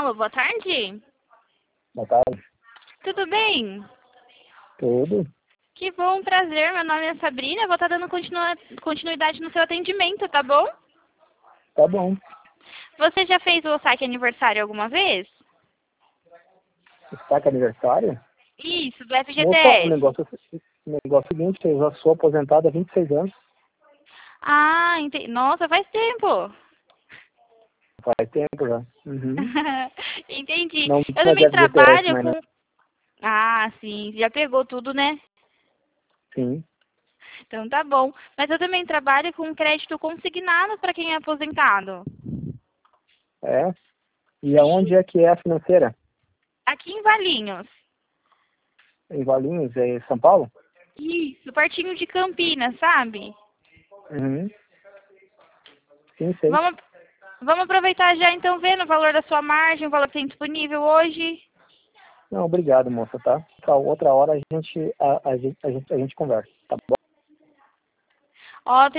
Alô, boa tarde. Boa tarde. Tudo bem? Tudo? Que bom, prazer. Meu nome é Sabrina. Eu vou estar dando continuidade no seu atendimento, tá bom? Tá bom. Você já fez o saque aniversário alguma vez? Está com aniversário? Isso, do Moça, FGTS. o negócio é o seguinte, eu já sou aposentado há 26 anos. Ah, nossa, faz tempo. Faz tempo já. Uhum. Entendi. Não Eu tinha de também FGTS, trabalho mas não. com... Ah, sim, já pegou tudo, né? Sim. Então tá bom. Mas eu também trabalho com crédito consignado para quem é aposentado. É? E Sim, aonde é que é a financeira? aqui em Valinhos. Em Valinhos, em São Paulo? Isso, pertinho de Campinas, sabe? Uhum. Sim, sei. Vamos, vamos aproveitar já então vendo o valor da sua margem, o valor que tem disponível hoje. Não, obrigado, moça, tá? Outra hora a gente conversa, tá bom? Ó,